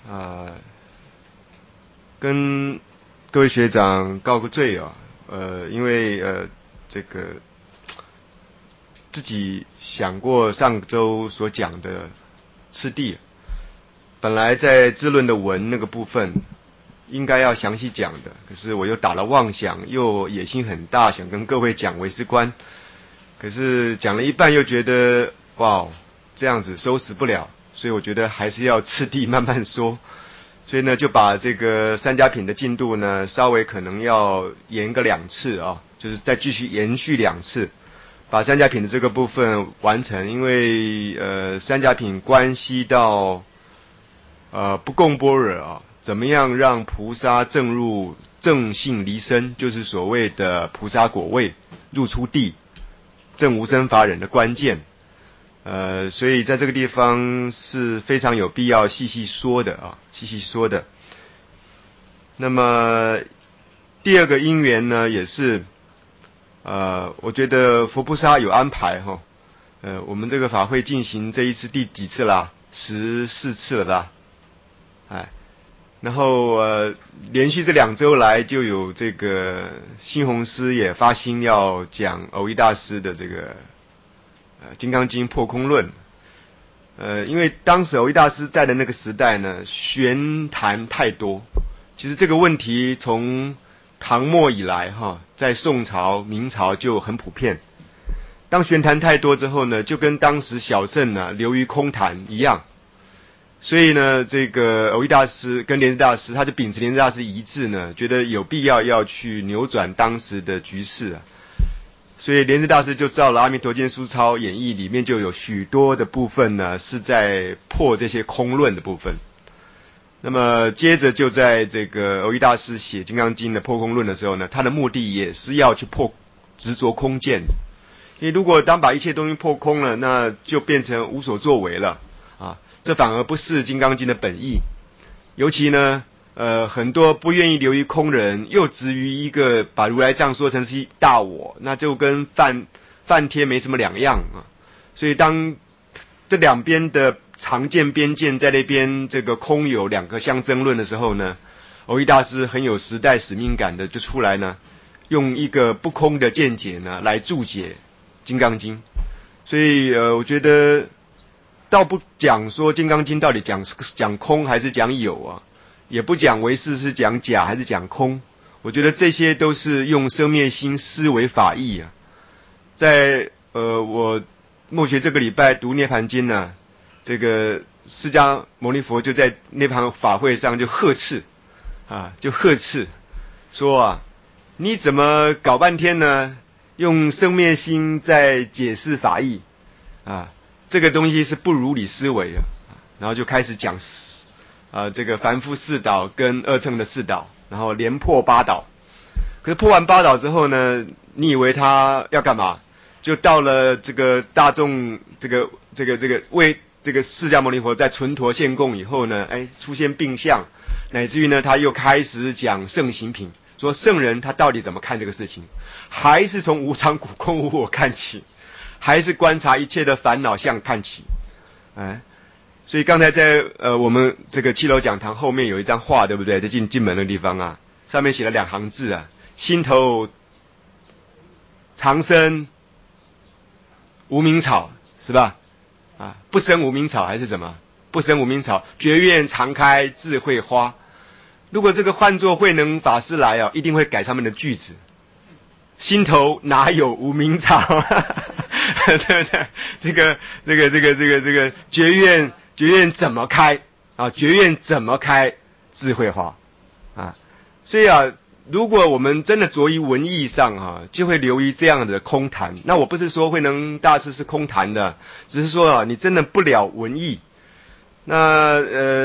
跟各位学长告个罪啊，因为这个自己想过上周所讲的次第，本来在支论的文那个部分应该要详细讲的，可是我又打了妄想，又野心很大，想跟各位讲唯识观，可是讲了一半又觉得哇，这样子收拾不了，所以我觉得还是要次第慢慢说。所以呢，就把这个三家品的进度呢，稍微可能要延个2次啊，就是再继续延续2次，把三家品的这个部分完成。因为三家品关系到不共般若啊，怎么样让菩萨证入正性离身，就是所谓的菩萨果位入出地证无生法忍的关键。所以在这个地方是非常有必要细细说的啊，细细说的。那么第二个因缘呢，也是我觉得佛菩萨有安排哈。我们这个法会进行这一次第几次啦？14次了吧？然后连续这2周来就有这个新弘师也发心要讲蕅益大师的这个金刚经破空论。因为当时蕅益大师在的那个时代呢，玄谈太多。其实这个问题从唐末以来哈，在宋朝、明朝就很普遍。当玄谈太多之后呢，就跟当时小乘呢流于空谈一样。所以呢，这个蕅益大师跟莲池大师，他就秉持莲池大师遗志呢，觉得有必要去扭转当时的局势啊。所以莲池大师就照了《阿弥陀经书钞演义》里面就有许多的部分呢，是在破这些空论的部分。那么接着就在这个蕅益大师写《金刚经》的破空论的时候呢，他的目的也是要去破执着空见。因为如果当把一切东西破空了，那就变成无所作为了啊，这反而不是《金刚经》的本意。尤其呢很多不愿意流于空人，又执于一个把如来藏说成是大我，那就跟梵天没什么两样啊。所以当这两边的常见边见在那边这个空有2个相争论的时候呢，蕅益大师很有时代使命感的就出来呢，用一个不空的见解呢来注解金刚经。所以我觉得倒不讲说金刚经到底讲空还是讲有啊，也不讲唯识是讲假还是讲空，我觉得这些都是用生灭心思维法义啊。在我末学这个礼拜读涅盘经呢，这个释迦牟尼佛就在涅盘法会上就呵斥说啊，你怎么搞半天呢？用生灭心在解释法义啊，这个东西是不如理思维的。然后就开始讲这个凡夫4倒跟二乘的4倒，然后连破8倒。可是破完8倒之后呢，你以为他要干嘛？就到了这个大众这个为这个释迦牟尼佛在纯陀献供以后呢，出现病相，乃至于呢他又开始讲圣行品，说圣人他到底怎么看这个事情，还是从无常苦空无我看起，还是观察一切的烦恼相看起。所以刚才在我们这个7楼讲堂后面有一张画，对不对？在进门的地方啊，上面写了2行字啊，心头常生无名草，是吧？不生无名草还是什么？不生无名草，觉愿常开智慧花。如果这个换作慧能法师来一定会改上面的句子。心头哪有无名草？对不对？这个觉愿怎么开啊？觉愿怎么开智慧花啊？所以如果我们真的着于文艺上就会流于这样的空谈。那我不是说慧能大师是空谈的，只是说你真的不了文艺。那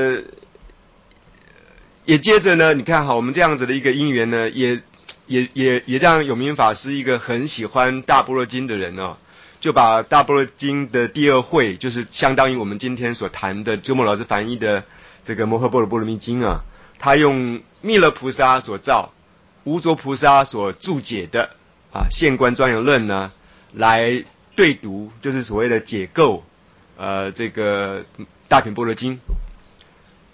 也接着呢，你看我们这样子的一个因缘呢，也让永明法师一个很喜欢大般若经的人就把大般若经的第2会，就是相当于我们今天所谈的鸠摩老师翻译的这个摩诃般若波罗蜜经他用弥勒菩萨所造、无着菩萨所注解的现观庄严论呢来对读，就是所谓的解构这个大品般若经。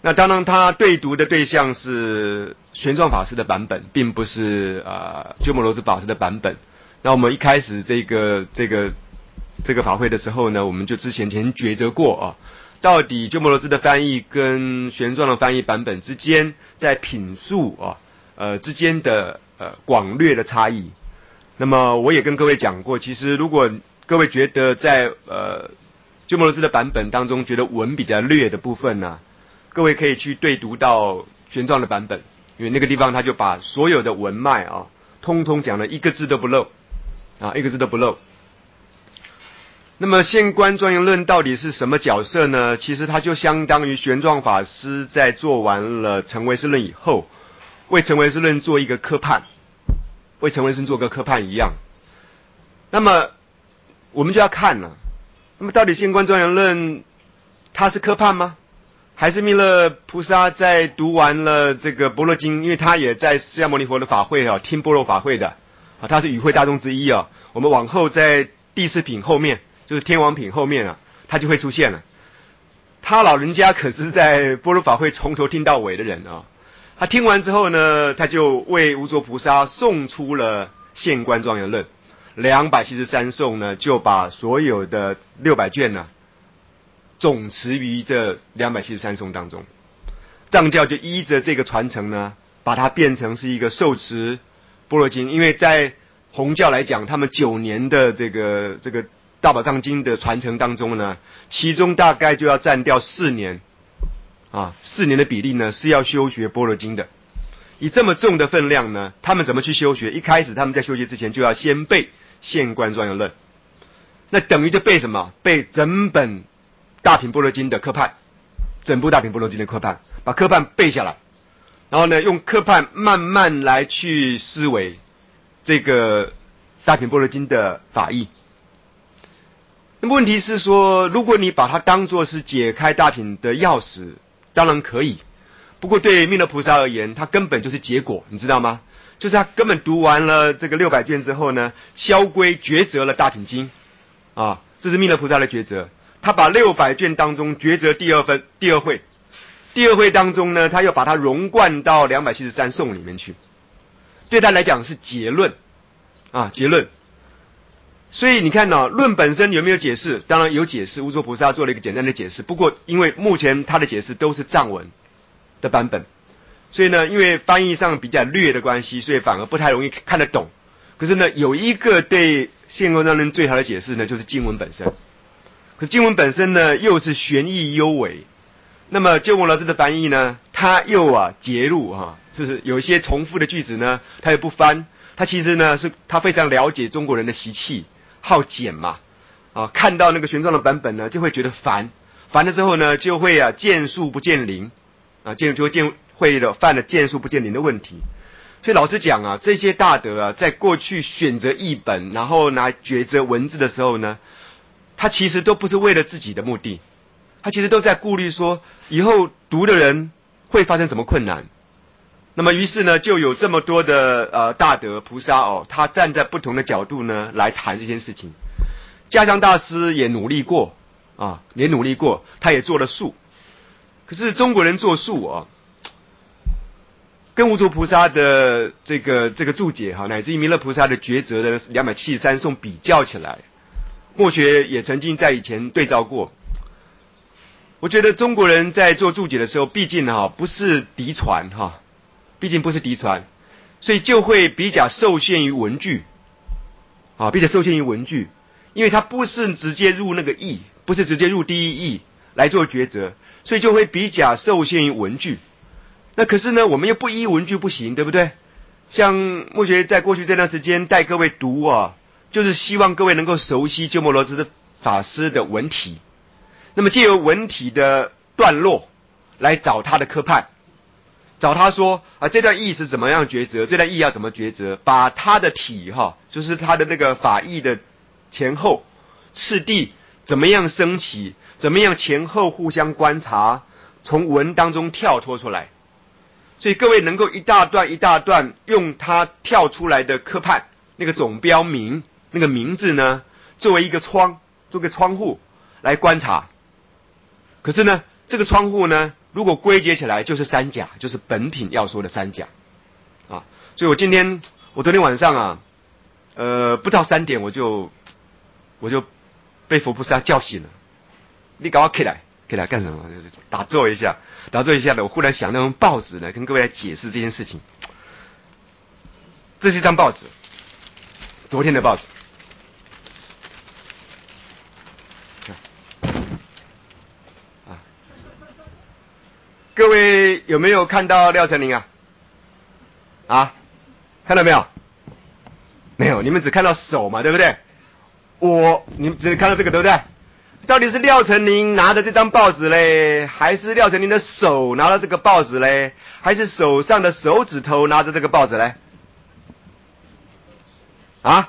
那当然他对读的对象是玄奘法师的版本，并不是鸠摩罗什法师的版本。那我们一开始这个法会的时候呢，我们就前抉择过到底鸠摩罗什的翻译跟玄奘的翻译版本之间在品数之间的广略的差异。那么我也跟各位讲过，其实如果各位觉得在鸠摩罗什的版本当中觉得文比较略的部分呢，各位可以去对读到玄奘的版本，因为那个地方他就把所有的文脉通通讲了，一个字都不漏一个字都不漏。那么现观庄严论到底是什么角色呢？其实它就相当于玄奘法师在做完了成唯识论以后，为成唯识论做一个科判，为成唯识论做个科判一样。那么我们就要看了，那么到底现观庄严论它是科判吗？还是弥勒菩萨在读完了这个般若经，因为他也在释迦牟尼佛的法会听般若法会的他是与会大众之一我们往后在第四品后面，就是天王品后面他就会出现了。他老人家可是在般若法会从头听到尾的人他听完之后呢，他就为无着菩萨诵出了现观庄严论273颂呢，就把所有的600卷呢总持于这273颂当中。藏教就依着这个传承呢，把它变成是一个受持般若经。因为在弘教来讲，他们9年的这个大宝藏经的传承当中呢，其中大概就要占掉4年4年的比例呢是要修学般若经的。以这么重的分量呢，他们怎么去修学？一开始他们在修学之前就要先背现观庄严论，那等于就背什么？背整本大品般若经的科判，整部大品般若经的科判，把科判背下来，然后呢用科判慢慢来去思维这个大品般若经的法义。那么问题是说，如果你把它当作是解开大品的钥匙，当然可以。不过对弥勒菩萨而言，他根本就是结果，你知道吗？就是他根本读完了这个600卷之后呢，销归抉择了大品经这是弥勒菩萨的抉择。他把600卷当中抉择第二会当中呢，他又把它融贯到273颂里面去，对他来讲是结论结论。所以你看论本身有没有解释？当然有解释，无着菩萨做了一个简单的解释。不过因为目前他的解释都是藏文的版本，所以呢，因为翻译上比较略的关系，所以反而不太容易看得懂。可是呢，有一个对现观庄严论最好的解释呢，就是经文本身。可是经文本身呢，又是玄义幽微。那么鸠摩罗什的翻译呢，他又截入就是有一些重复的句子呢，他又不翻。他其实呢，是他非常了解中国人的习气，好简嘛看到那个玄奘的版本呢，就会觉得烦了之后呢，就会见树不见林会犯了见树不见林的问题。所以老实讲这些大德在过去选择译本，然后拿抉择文字的时候呢，他其实都不是为了自己的目的，他其实都在顾虑说以后读的人会发生什么困难。那么于是呢，就有这么多的大德菩萨他站在不同的角度呢来谈这件事情。嘉祥大师也努力过他也做了述。可是中国人做述跟无着菩萨的这个注解乃至于弥勒菩萨的抉择的273颂比较起来，墨学也曾经在以前对照过。我觉得中国人在做注解的时候，毕竟不是嫡传所以就会比较受限于文句因为它不是直接入那个义，不是直接入第一义来做抉择，所以就会比较受限于文句。那可是呢，我们又不依文句不行，对不对？像墨学在过去这段时间带各位读就是希望各位能够熟悉鸠摩罗什的法师的文体，那么借由文体的段落来找他的科判，找他说这段义是怎么样抉择，这段义要怎么抉择，把他的体就是他的那个法义的前后次第怎么样升起，怎么样前后互相观察，从文当中跳脱出来。所以各位能够一大段一大段用他跳出来的科判那个总标名那个名字呢，作为一个做个窗户来观察。可是呢，这个窗户呢如果归结起来就是三甲，就是本品要说的三甲啊。所以我昨天晚上啊，不到3点我就被佛菩萨叫醒了。你赶快起来干什么？打坐一下的。我忽然想那种报纸呢，跟各位来解释这件事情。这是一张报纸，昨天的报纸。啊，各位有没有看到廖成林啊？啊，看到没有？没有，你们只看到手嘛，对不对？你们只看到这个，对不对？到底是廖成林拿着这张报纸嘞，还是廖成林的手拿了这个报纸嘞，还是手上的手指头拿着这个报纸嘞？啊？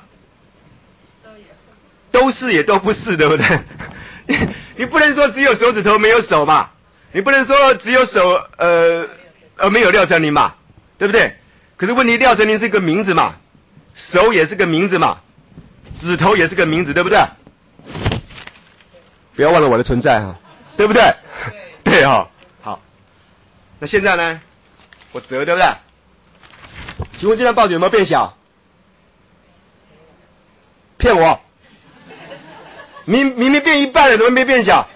都是也都不是，对不对？你不能说只有手指头没有手嘛，你不能说只有手没有廖成林嘛，对不对？可是问题，廖成林是个名字嘛，手也是个名字嘛，指头也是个名字，对不对？不要忘了我的存在哈，对不对？对哈，好。那现在呢？我折，对不对？请问这张报纸有没有变小？骗我！明明变一半了，怎么没变小？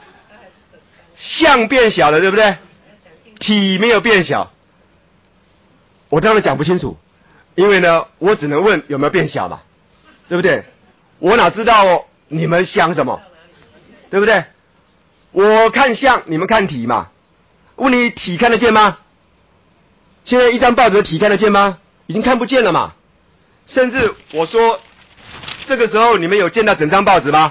像变小了，对不对？体没有变小。我当然讲不清楚，因为呢，我只能问有没有变小嘛，对不对？我哪知道你们想什么？对不对？我看相，你们看体嘛。问你体看得见吗？现在一张报纸的体看得见吗？已经看不见了嘛。甚至我说，这个时候你们有见到整张报纸吗？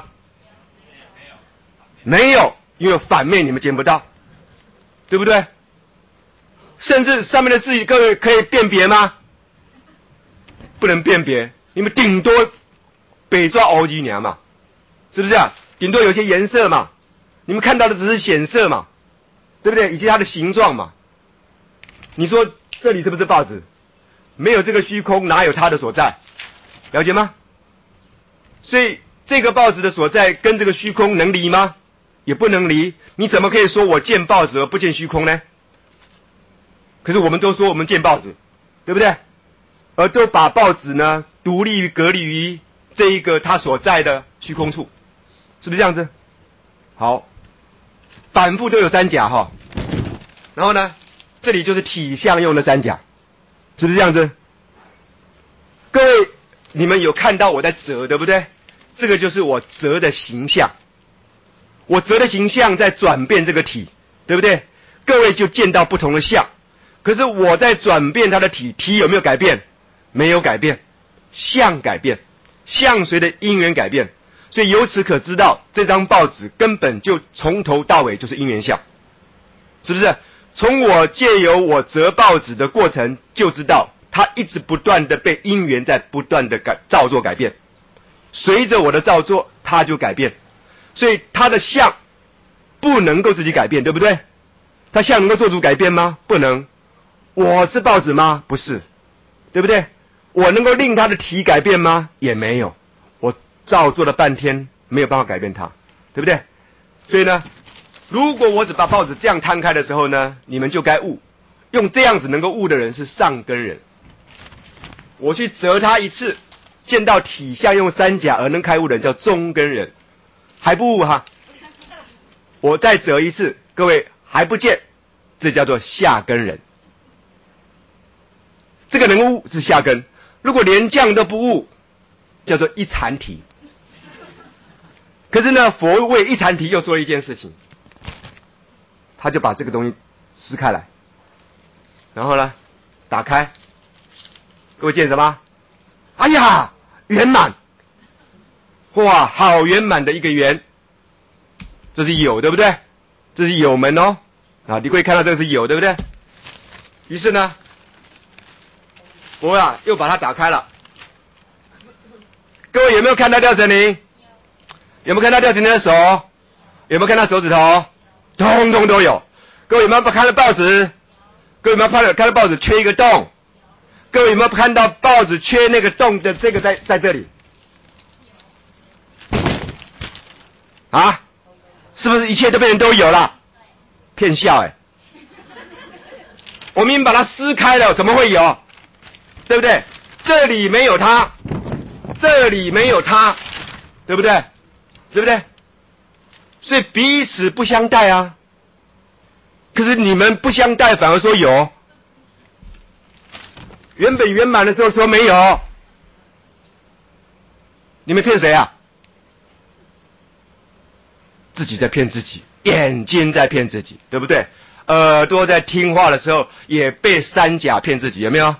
没有，因为反面你们见不到，对不对？甚至上面的字各位可以辨别吗？不能辨别，你们顶多北抓欧几年嘛，是不是啊？顶多有些颜色嘛，你们看到的只是显色嘛，对不对？以及它的形状嘛。你说这里是不是报纸？没有这个虚空，哪有它的所在？了解吗？所以这个报纸的所在跟这个虚空能离吗？也不能离。你怎么可以说我见报纸而不见虚空呢？可是我们都说我们见报纸，对不对？而都把报纸呢独立于隔离于这一个它所在的虚空处。是不是这样子？好，反复都有三甲哈，然后呢，这里就是体相用的三甲，是不是这样子？各位，你们有看到我在折，对不对？这个就是我折的形象，我折的形象在转变这个体，对不对？各位就见到不同的相，可是我在转变它的体，体有没有改变？没有改变，相改变，相随着因缘改变。所以由此可知道，这张报纸根本就从头到尾就是因缘相，是不是？从我借由我折报纸的过程就知道，它一直不断的被因缘在不断的造作改变，随着我的造作，它就改变。所以它的相不能够自己改变，对不对？它相能够做出改变吗？不能。我是报纸吗？不是，对不对？我能够令它的体改变吗？也没有。照做了半天，没有办法改变它，对不对？所以呢，如果我只把报纸这样摊开的时候呢，你们就该悟。用这样子能够悟的人是上根人。我去折他一次，见到体相用三甲而能开悟的人叫中根人，还不悟哈？我再折一次，各位还不见，这叫做下根人。这个能悟是下根，如果连这样都不悟，叫做一禅体。可是呢，佛为一禅体又说了一件事情，他就把这个东西撕开来，然后呢，打开，各位见什么？哎呀，圆满！哇，好圆满的一个圆，这是有，对不对？这是有门哦，啊，你会看到这个是有，对不对？于是呢，我又把它打开了。各位有没有看到廖成林？有没有看到廖成林的手？有没有看到手指头？通通都有。各位有没有看到报纸？各位有没有看到报纸缺一个洞？各位有没有看到报纸缺那个洞的这个在这里？啊？是不是一切都被人都有了？骗笑我明明把它撕开了，怎么会有？对不对？这里没有它，这里没有它，对不对？对不对？所以彼此不相待啊。可是你们不相待，反而说有。原本圆满的时候说没有，你们骗谁啊？自己在骗自己，眼睛在骗自己，对不对？耳朵在听话的时候也被三甲骗自己，有没有？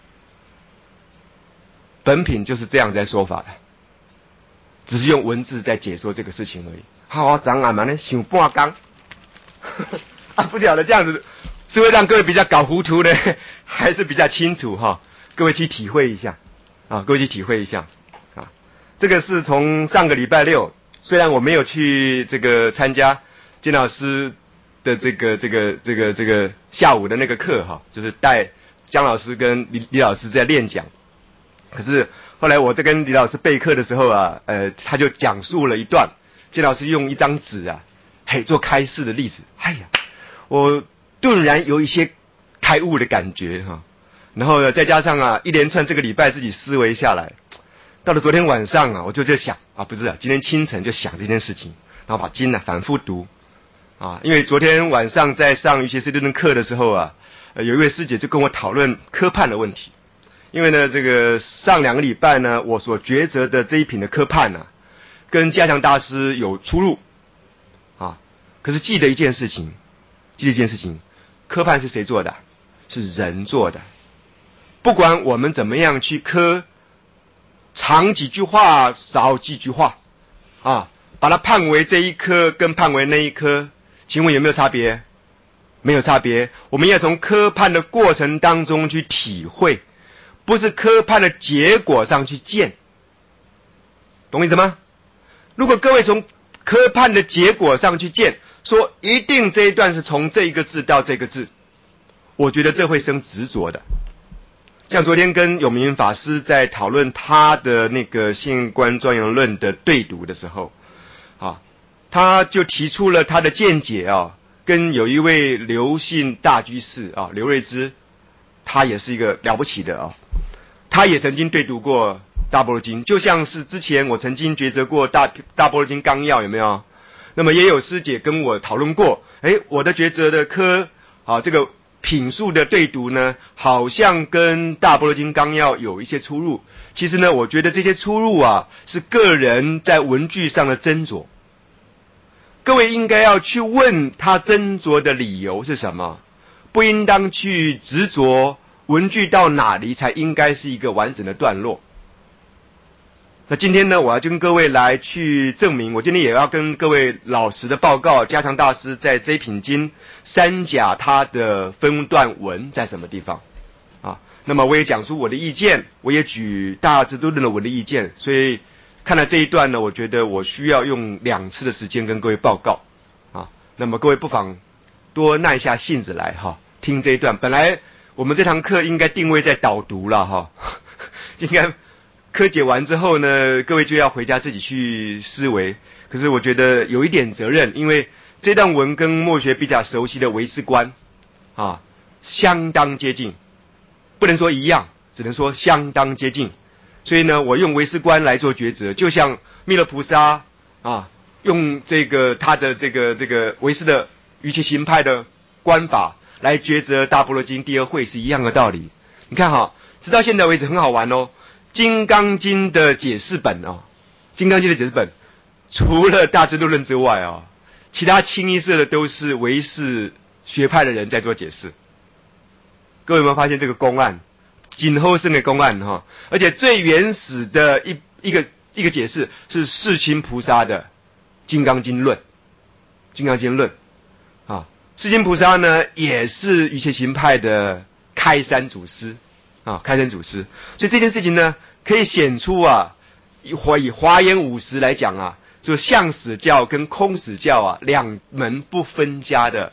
本品就是这样在说法的，只是用文字在解说这个事情而已。好，长俺们呢想半缸，不晓得这样子是会让各位比较搞糊涂呢，还是比较清楚哈？各位去体会一下啊，各位去体会一下啊。这个是从上个礼拜六，虽然我没有去这个参加金老师的这个下午的那个课哈，就是带姜老师跟李老师在练讲。可是后来我在跟李老师备课的时候啊，他就讲述了一段，金老师用一张纸啊，做开示的例子。哎呀，我顿然有一些开悟的感觉哈。然后再加上啊，一连串这个礼拜自己思维下来，到了昨天晚上啊，我就在想啊，不是啊，今天清晨就想这件事情，然后把经反复读啊，因为昨天晚上在上于学士论的课的时候啊，有一位师姐就跟我讨论科判的问题。因为呢，这个上2个礼拜呢，我所抉择的这一品的科判呢，跟加强大师有出入啊。可是记得一件事情，科判是谁做的？是人做的。不管我们怎么样去科，长几句话，少几句话啊，把它判为这一科跟判为那一科，请问有没有差别？没有差别。我们要从科判的过程当中去体会。不是科判的结果上去见，懂我意思吗？如果各位从科判的结果上去见，说一定这一段是从这一个字到这个字，我觉得这会生执着的。像昨天跟永明法师在讨论他的那个性观庄严论的对读的时候，啊，他就提出了他的见解啊，跟有一位刘姓大居士啊，刘瑞芝，他也是一个了不起的啊。他也曾经对读过大般若经，就像是之前我曾经抉择过大般若经纲要，有没有？那么也有师姐跟我讨论过，我的抉择的科这个品数的对读呢，好像跟大般若经纲要有一些出入。其实呢，我觉得这些出入啊，是个人在文句上的斟酌。各位应该要去问他斟酌的理由是什么，不应当去执着文句到哪里才应该是一个完整的段落。那今天呢，我要跟各位来去证明，我今天也要跟各位老实的报告加强大师在这一品经三甲它的分段文在什么地方啊。那么我也讲出我的意见，我也举大智度论的我的意见，所以看了这一段呢，我觉得我需要用2次的时间跟各位报告啊。那么各位不妨多耐下性子来听这一段。本来我们这堂课应该定位在导读了应该科解完之后呢，各位就要回家自己去思维。可是我觉得有一点责任，因为这段文跟墨学比较熟悉的唯识观相当接近，不能说一样，只能说相当接近。所以呢，我用唯识观来做抉择，就像弥勒菩萨用这个他的这个唯识的瑜伽行派的观法来抉择大般若经第2会是一样的道理。你看直到现在为止很好玩哦。金刚经的解释本金刚经的解释本除了大智度论之外其他清一色的都是唯识学派的人在做解释。各位有没有发现这个公案？紧后生的公案而且最原始的一个解释是世亲菩萨的金刚经论。金刚经论世亲菩萨呢也是瑜伽行派的开山祖师开山祖师。所以这件事情呢可以显出以华严50来讲就相死教跟空死教2门不分家的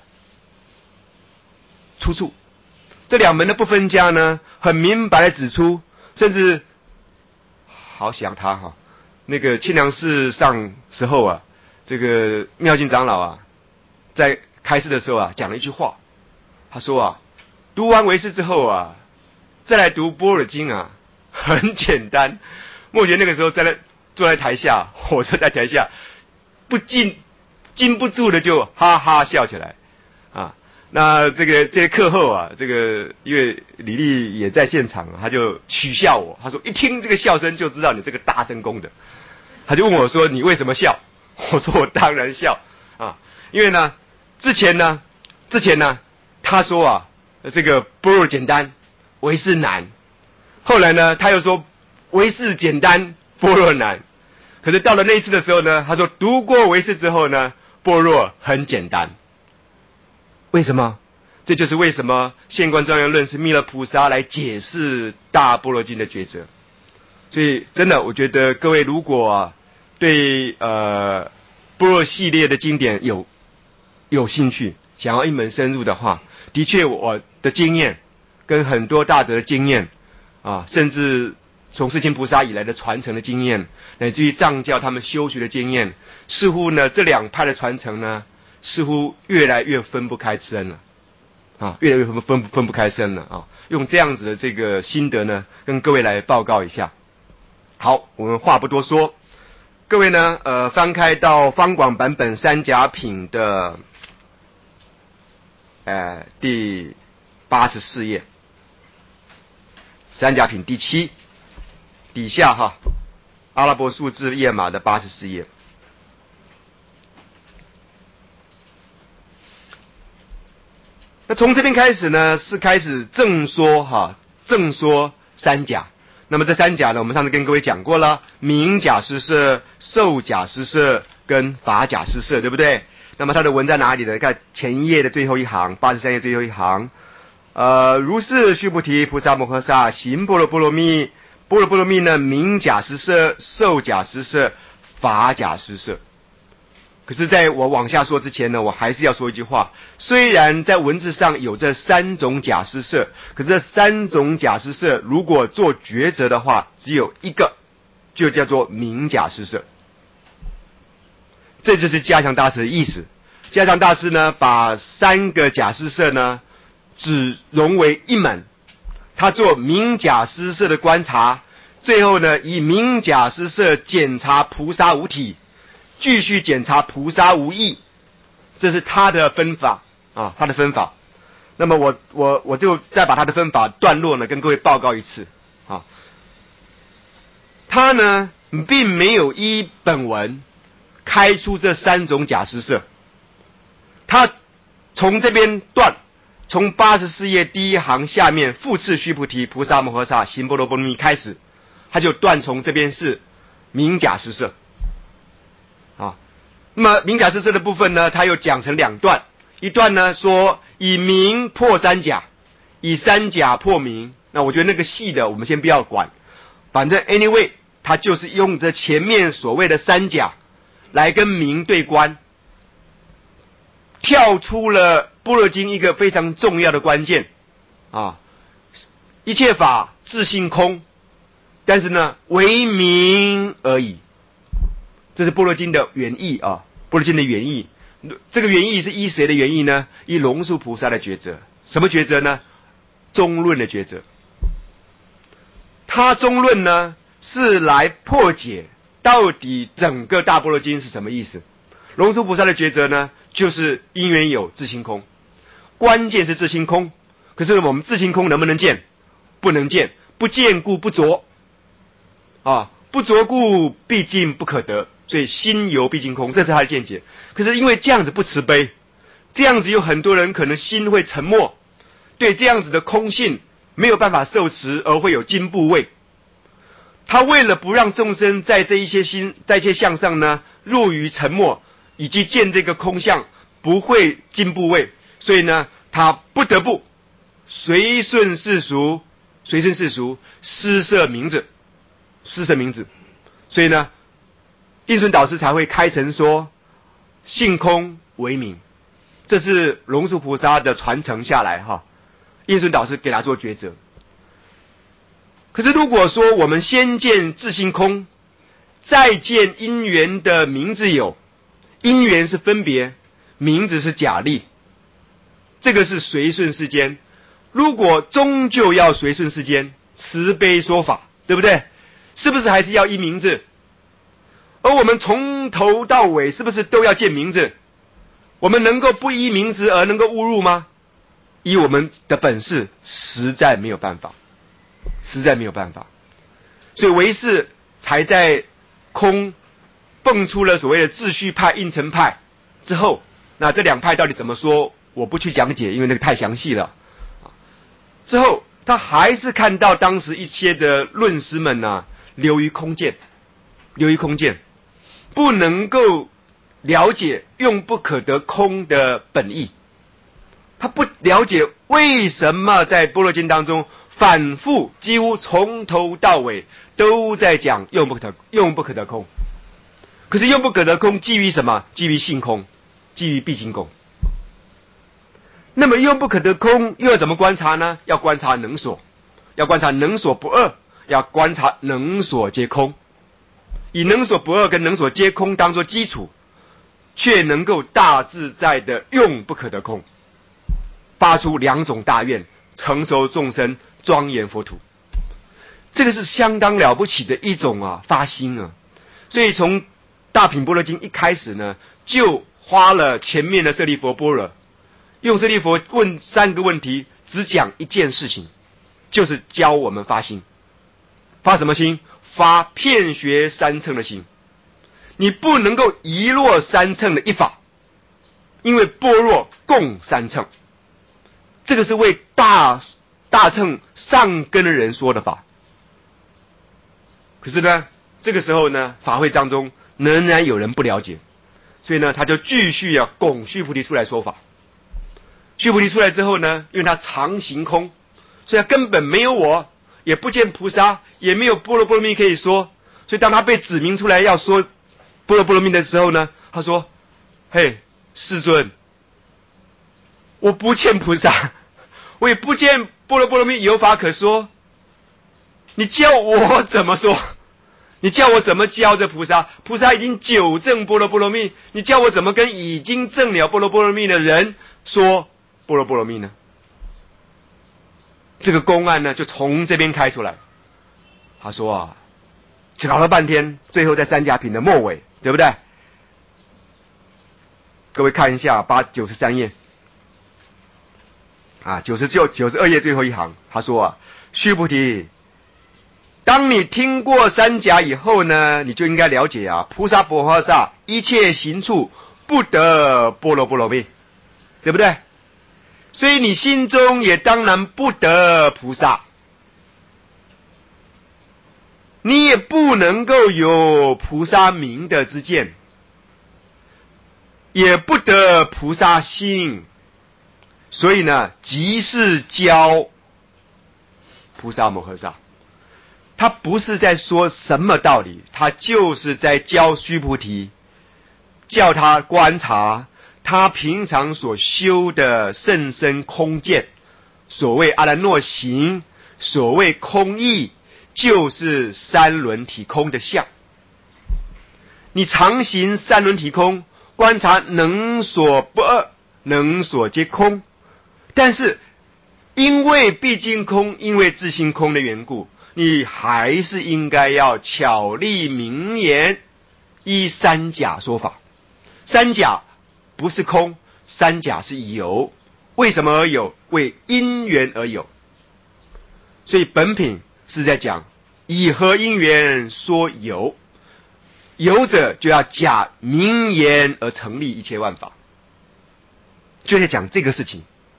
出处。这2门的不分家呢，很明白的指出，甚至好想他那个清凉寺上时候这个妙净长老在开示的时候讲了一句话，他说读完唯识之后啊，再来读般若经啊，很简单。默觉那个时候坐在台下，我坐在台下，禁不住的就哈哈笑起来啊。那这些课后啊，因为李丽也在现场，他就取笑我，他说一听这个笑声就知道你这个大声公的，他就问我说你为什么笑？我说我当然笑啊，因为呢之前呢他说啊这个般若简单，唯识难，后来呢他又说唯识简单，般若难。可是到了那一次的时候呢，他说读过唯识之后呢，般若很简单。为什么？这就是为什么现观庄严论是弥勒菩萨来解释大般若经的抉择。所以真的，我觉得各位如果对般若系列的经典有兴趣，想要一门深入的话，的确我的经验跟很多大德的经验啊，甚至从世亲菩萨以来的传承的经验，乃至于藏教他们修学的经验，似乎呢这两派的传承呢，似乎越来越分不开身了啊，越来越分不开身了啊。用这样子的这个心得呢，跟各位来报告一下。好，我们话不多说，各位呢翻开到方广版本三甲品的第84页，三甲品第7底下哈，阿拉伯数字页码的84页。那从这边开始呢，是开始正说三甲。那么这三甲呢，我们上次跟各位讲过了，名甲施设、受甲施设跟法甲施设，对不对？那么它的文在哪里呢？看前一页的最后一行，83页最后一行，如是须菩提菩萨摩诃萨行般若波罗蜜，般若波罗蜜呢，名甲施设、受甲施设、法甲施设。可是在我往下说之前呢，我还是要说一句话，虽然在文字上有这三种假施设，可是这三种假施设如果做抉择的话，只有一个，就叫做名假施设。这就是加强大师的意思。加强大师呢，把三个假施设呢只融为一门，他做名假施设的观察，最后呢以名假施设检查菩萨无体，继续检查菩萨无义，这是他的分法啊，他的分法。那么我就再把他的分法段落呢跟各位报告一次啊。他呢并没有依本文开出这三种假施设，他从这边断，从84页第一行下面复次须菩提菩萨摩诃萨行般若波罗蜜开始，他就断从这边是名假施设。那么名假施设的部分呢，他又讲成两段，一段呢说以名破三假，以三假破名。那我觉得那个细的我们先不要管，反正 anyway 他就是用着前面所谓的三假来跟名对观，跳出了般若经一个非常重要的关键啊，一切法自性空，但是呢为名而已。这是般若经的原意啊，般若经的原意。这个原意是依谁的原意呢？依龙树菩萨的抉择。什么抉择呢？中论的抉择。他中论呢是来破解到底整个大般若经是什么意思。龙树菩萨的抉择呢，就是因缘有自性空，关键是自性空。可是我们自性空能不能见？不能见，不见故不着啊，不着故毕竟不可得。所以心由毕竟空，这是他的见解。可是因为这样子不慈悲，这样子有很多人可能心会沉默，对这样子的空性没有办法受持，而会有惊怖畏。他为了不让众生在这一些相上呢入于沉默，以及见这个空相不会惊怖畏，所以呢他不得不随顺世俗，施设名字。所以呢印顺导师才会开成说性空为名，这是龙树菩萨的传承下来哈，印顺导师给他做抉择。可是如果说我们先见自性空，再见因缘的名字有，因缘是分别，名字是假立，这个是随顺世间， 如果终究要随顺世间，慈悲说法，对不对？是不是还是要依名字？而我们从头到尾是不是都要见名字？我们能够不依名字而能够误入吗？以我们的本事，实在没有办法，实在没有办法。所以唯识才在空蹦出了所谓的秩序派、应成派之后，那这两派到底怎么说，我不去讲解，因为那个太详细了。之后他还是看到当时一些的论师们呢，流于空见，不能够了解用不可得空的本意。他不了解为什么在般若经当中反复几乎从头到尾都在讲用不可得空。可是用不可得空基于什么？基于性空，基于毕竟空。那么用不可得空又要怎么观察呢？要观察能所，要观察能所不二，要观察能所皆空，以能所不二跟能所皆空当作基础，却能够大自在的用不可得空，发出两种大愿，成熟众生，庄严佛土。这个是相当了不起的一种发心啊。所以从大品般若经一开始呢，就花了前面的舍利弗般若，用舍利弗问3个问题，只讲一件事情，就是教我们发心。发什么心？发遍学三乘的心。你不能够遗落三乘的一法，因为般若共三乘，这个是为大乘上根的人说的法。可是呢，这个时候呢，法会当中仍然有人不了解，所以呢，他就继续拱须菩提出来说法。须菩提出来之后呢，因为他常行空，所以他根本没有我，也不见菩萨，也没有般若波罗蜜可以说。所以当他被指明出来要说般若波罗蜜的时候呢，他说：嘿，世尊，我不见菩萨，我也不见般若波罗蜜有法可说，你叫我怎么说？你叫我怎么教这菩萨？菩萨已经9证般若波罗蜜，你叫我怎么跟已经证了般若波罗蜜的人说般若波罗蜜呢？这个公案呢，就从这边开出来。他说搞了半天，最后在三甲品的末尾，对不对？各位看一下93页92页最后一行，他说须菩提，当你听过三甲以后呢，你就应该了解菩萨摩诃萨一切行处不得般若波罗蜜，对不对？所以你心中也当然不得菩萨，你也不能够有菩萨明德之见，也不得菩萨心。所以呢，即是教菩萨摩诃萨，他不是在说什么道理，他就是在教须菩提，叫他观察他平常所修的甚深空见，所谓阿兰若行，所谓空义，就是三轮体空的相。你常行三轮体空，观察能所不二，能所皆空。但是因为毕竟空，因为自性空的缘故，你还是应该要巧立名言，依三甲说法。三甲不是空，三甲是有。为什么而有？为因缘而有。所以本品是在讲以何因缘说有，有者就要假名言而成立一切万法，就在讲这个事情，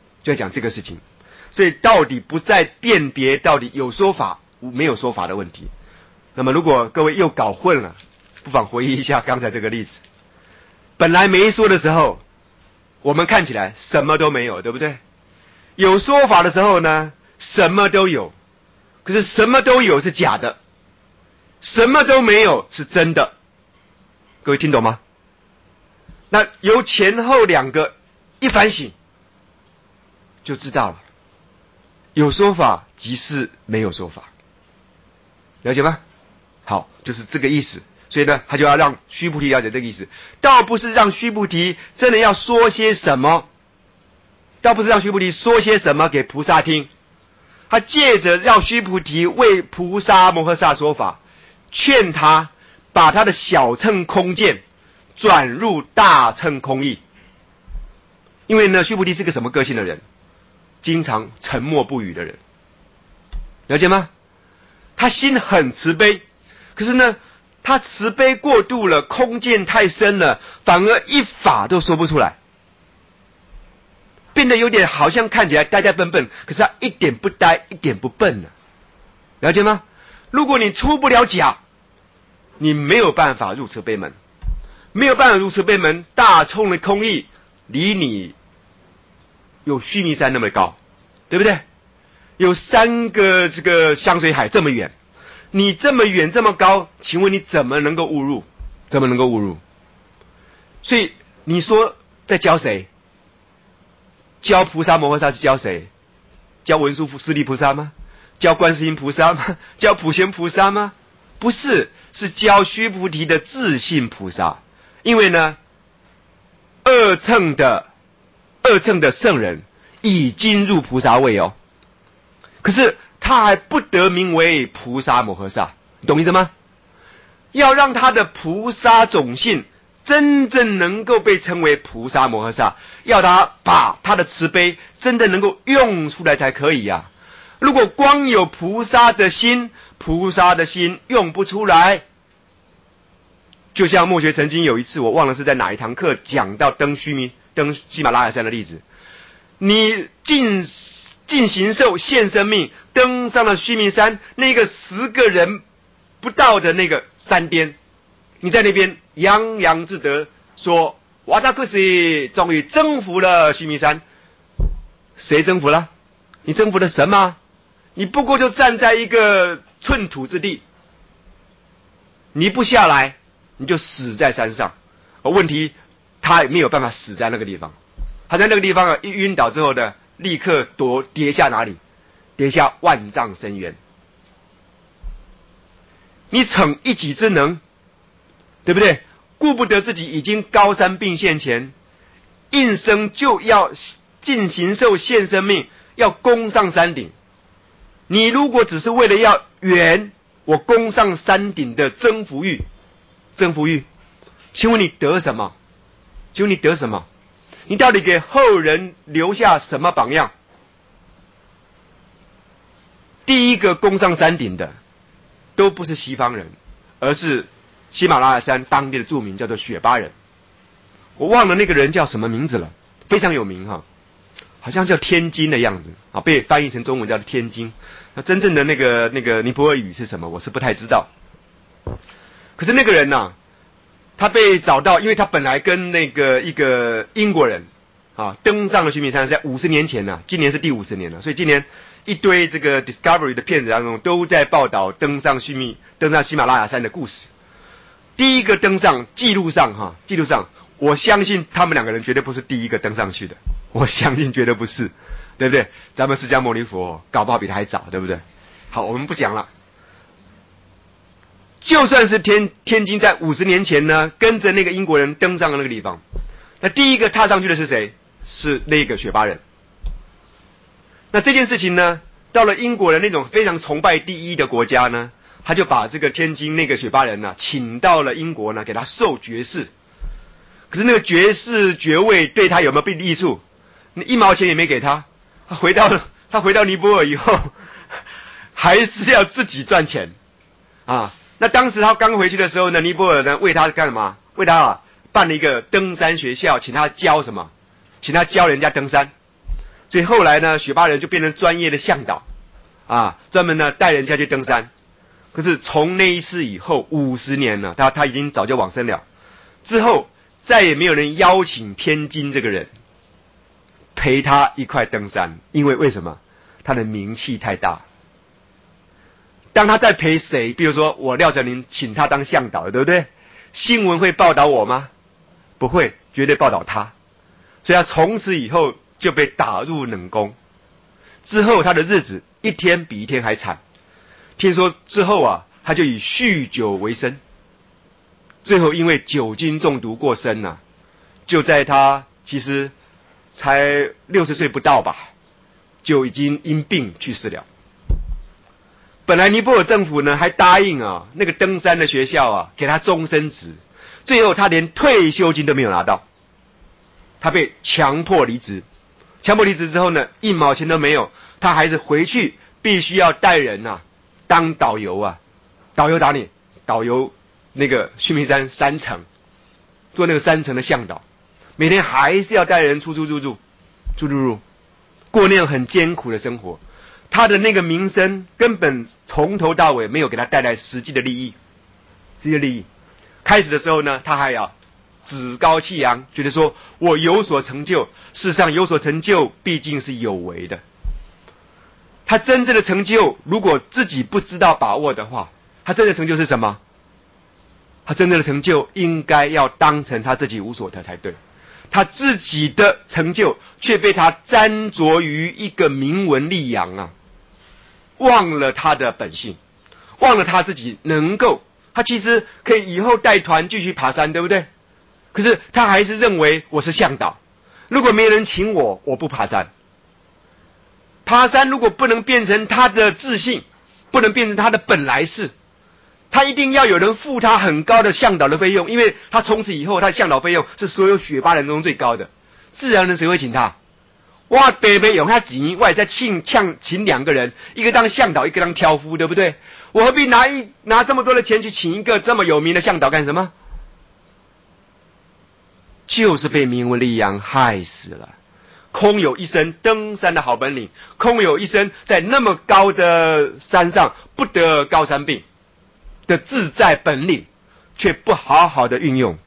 所以到底不再辨别到底有说法没有说法的问题。那么如果各位又搞混了，不妨回忆一下刚才这个例子。本来没说的时候，我们看起来什么都没有，对不对？有说法的时候呢，什么都有。可是什么都有是假的，什么都没有是真的。各位听懂吗？那由前后2个一反省，就知道了。有说法即是没有说法，了解吗？好，就是这个意思。所以呢，他就要让须菩提了解这个意思，倒不是让须菩提真的要说些什么， 倒不是让须菩提说些什么给菩萨听，他借着让须菩提为菩萨摩诃萨说法，劝他把他的小乘空见转入大乘空义。因为呢，须菩提是个什么个性的人？经常沉默不语的人，了解吗？他心很慈悲，可是呢，他慈悲过度了，空见太深了，反而一法都说不出来，变得有点好像看起来呆呆笨笨，可是他一点不呆，一点不笨呢，了解吗？如果你出不了假，你没有办法入慈悲门，没有办法入慈悲门，大乘的空义离你有须弥山那么高，对不对？有3个这个香水海这么远，你这么远这么高，请问你怎么能够误入？怎么能够误入？所以你说在教谁？教菩萨摩诃萨是教谁？教文殊师利菩萨吗？教观世音菩萨吗？教普贤菩萨吗？不是，是教须菩提的自信菩萨。因为呢，二乘的圣人已经入菩萨位哦，可是他还不得名为菩萨摩诃萨，懂意思吗？要让他的菩萨种性真正能够被称为菩萨摩诃萨，要他把他的慈悲真的能够用出来才可以啊。如果光有菩萨的心用不出来，就像墨学曾经有一次，我忘了是在哪一堂课讲到登喜马拉雅山的例子，你尽行受现生命，登上了须弥山，那个10个人不到的那个山巅，你在那边洋洋自得说瓦达克西终于征服了须弥山，谁征服了？你征服了神吗？你不过就站在一个寸土之地，你不下来你就死在山上。问题他也没有办法死在那个地方，他在那个地方一晕倒之后呢，立刻跌下哪里？跌下万丈深渊。你逞一己之能，对不对？顾不得自己已经高山病现前，应声就要进行受现生命，要攻上山顶。你如果只是为了要圆我攻上山顶的征服欲，请问你得什么？你到底给后人留下什么榜样？第一个攻上山顶的都不是西方人，而是喜马拉雅山当地的著名叫做雪巴人。我忘了那个人叫什么名字了，非常有名哈，好像叫天津的样子啊，被翻译成中文叫做天津。那真正的那个尼泊尔语是什么？我是不太知道。可是那个人呢，他被找到，因为他本来跟一个英国人啊登上了须弥山，在50年前呢，今年是第50年了，所以今年一堆这个 Discovery 的片子当中都在报道登上喜马拉雅山的故事。第一个登上记录上，我相信他们2个人绝对不是第一个登上去的，我相信绝对不是，对不对？咱们释迦牟尼佛搞不好比他还早，对不对？好，我们不讲了。就算是天津在50年前呢，跟着那个英国人登上了那个地方，那第一个踏上去的是谁？是那个雪巴人。那这件事情呢，到了英国人那种非常崇拜第一的国家呢，他就把这个天津那个雪巴人呢，请到了英国呢，给他授爵士。可是那个爵士爵位对他有没有利益处？你1毛钱也没给他。他回到尼泊尔以后，还是要自己赚钱啊。那当时他刚回去的时候呢，尼泊尔呢为他干什么？为他办了一个登山学校，请他教什么？请他教人家登山。所以后来呢，雪巴人就变成专业的向导啊，专门呢带人家去登山。可是从那一次以后50年了，他已经早就往生了。之后再也没有人邀请天津这个人陪他一块登山，因为什么？他的名气太大。当他再陪谁，比如说我廖成林请他当向导，对不对？新闻会报道我吗？不会，绝对报道他。所以他从此以后就被打入冷宫。之后他的日子一天比一天还惨。听说之后啊，他就以酗酒为生，最后因为酒精中毒过身啊，就在他其实才60岁不到吧，就已经因病去世了。本来尼泊尔政府呢还答应啊那个登山的学校啊给他终身职，最后他连退休金都没有拿到，他被强迫离职。强迫离职之后呢，1毛钱都没有，他还是回去必须要带人啊当导游啊，导游哪里？导游那个须弥山山城，做那个山城的向导，每天还是要带人出入，过那样很艰苦的生活。他的那个名声根本从头到尾没有给他带来实际的利益。开始的时候呢，他还要趾高气扬，觉得说我有所成就。事实上有所成就毕竟是有为的，他真正的成就如果自己不知道把握的话，他真正的成就是什么？他真正的成就应该要当成他自己无所得才对。他自己的成就却被他沾着于一个名闻利养啊，忘了他的本性，忘了他自己能够，他其实可以以后带团继续爬山，对不对？可是他还是认为我是向导，如果没人请我，我不爬山。爬山如果不能变成他的自信，不能变成他的本来是，他一定要有人付他很高的向导的费用，因为他从此以后他的向导费用是所有雪巴人中最高的，自然人谁会请他？哇，北北用他钱，我也在请2个人，一个当向导，一个当挑夫，对不对？我何必拿这么多的钱去请一个这么有名的向导干什么？就是被名闻利养害死了，空有一身登山的好本领，空有一身在那么高的山上不得高山病的自在本领，却不好好的运用，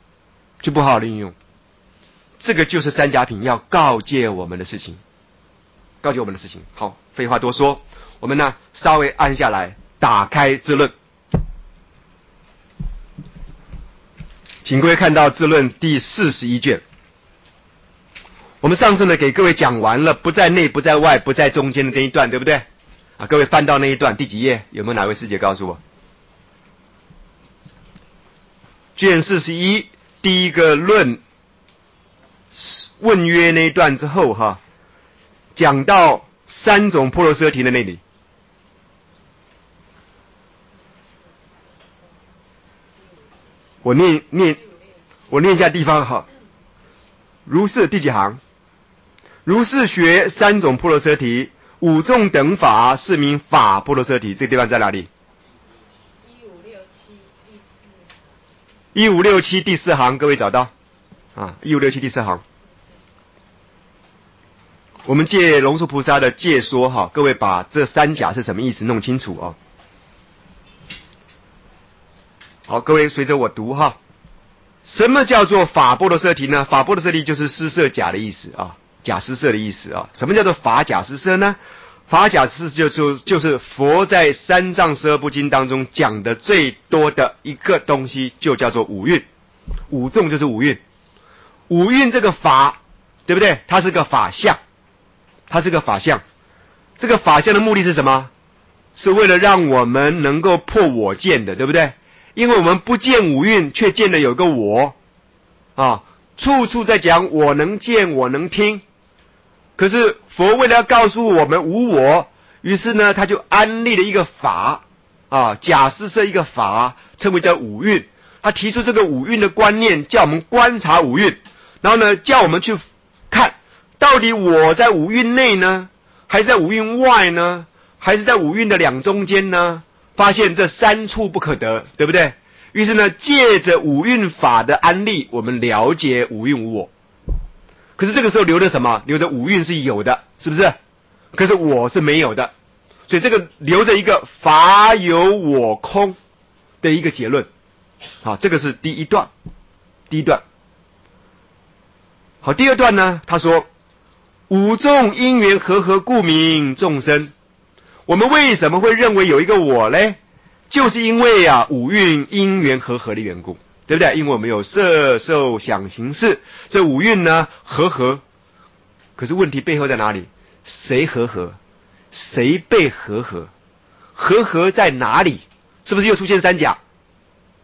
这个就是三甲品要告诫我们的事情。好，废话多说，我们呢稍微按下来，打开智论。请各位看到智论第41卷。我们上次呢给各位讲完了不在内不在外不在中间的这一段，对不对？各位翻到那一段第几页？有没有哪位师姐告诉我？卷41第一个论问约那一段之后讲到3种波罗奢提的那里。我念一下地方如是第几行？如是学3种波罗奢提，5种等法是名法波罗奢提。这个地方在哪里？1567第4行，各位找到？1567第4行。我们借龙树菩萨的借说各位把这3甲是什么意思弄清楚好，各位随着我读什么叫做法波罗奢提呢？法波罗奢提就是施设甲的意思假施设的意思什么叫做法假施设呢？法假施设就是佛在三藏十二部经当中讲的最多的一个东西，就叫做五蕴。五众就是五蕴。五蕴这个法，对不对？它是个法相，这个法相的目的是什么？是为了让我们能够破我见的，对不对？因为我们不见五蕴，却见了有个我处处在讲我能见我能听，可是佛为了要告诉我们无我，于是呢他就安立了一个法假施设一个法，称为叫五蕴。他提出这个五蕴的观念，叫我们观察五蕴，然后呢叫我们去看到底我在五蕴内呢，还是在五蕴外呢，还是在五蕴的两中间呢？发现这3处不可得，对不对？于是呢借着五蕴法的安立，我们了解五蕴无我。可是这个时候留着什么？留着五蕴是有的，是不是？可是我是没有的，所以这个留着一个法有我空的一个结论。这个是第一段。好，第二段呢，他说五众因缘和合故名众生。我们为什么会认为有一个我呢？就是因为五蕴因缘和合的缘故，对不对？因为我们有色受想行识，这五蕴呢和合。可是问题背后在哪里？谁和合？谁被和合？和合在哪里？是不是又出现三甲？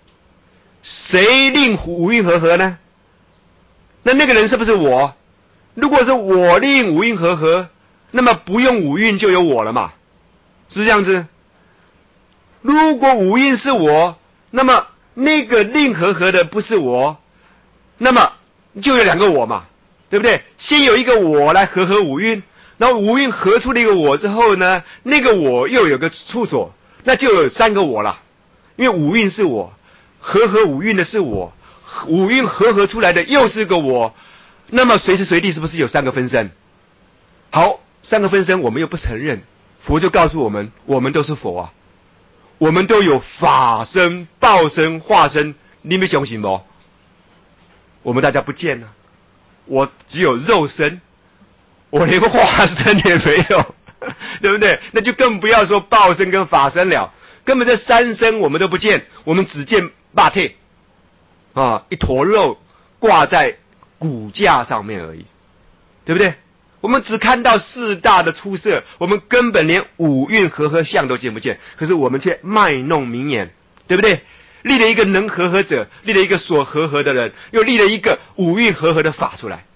谁令五蕴和合呢？那个人是不是我？ 如果是我令五蕴和合，那么不用五蕴就有我了嘛，是不是这样子？如果五蕴是我，那么那个令和合的不是我，那么就有两个我嘛，对不对？先有一个我来和合五蕴，然后五蕴合出了一个我之后呢，那个我又有个处所，那就有三个我了。因为五蕴是我，和合五蕴的是我，五蕴和合出来的又是个我，那么随时随地是不是有三个分身？好，三个分身我们又不承认，佛就告诉我们，我们都是佛啊，我们都有法身、报身、化身，你们相信不？我们大家不见了，我只有肉身，我连化身也没有，对不对？那就更不要说报身跟法身了，根本这三身我们都不见，我们只见肉体啊，一坨肉挂在骨架上面而已，对不对？我们只看到四大的出色，我们根本连五蕴和合相都见不见，可是我们却卖弄名言，对不对？立了一个能和合者，立了一个所和合的人，又立了一个五蕴和合的法出来。